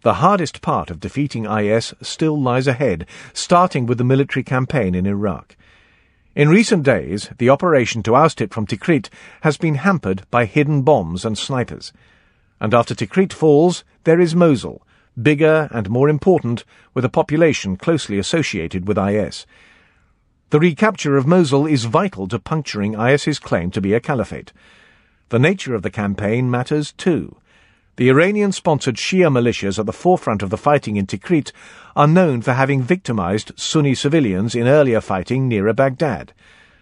The hardest part of defeating IS still lies ahead, starting with the military campaign in Iraq. In recent days, the operation to oust it from Tikrit has been hampered by hidden bombs and snipers. And after Tikrit falls, there is Mosul, bigger and more important, with a population closely associated with IS. The recapture of Mosul is vital to puncturing IS's claim to be a caliphate. The nature of the campaign matters too. The Iranian-sponsored Shia militias at the forefront of the fighting in Tikrit are known for having victimized Sunni civilians in earlier fighting nearer Baghdad.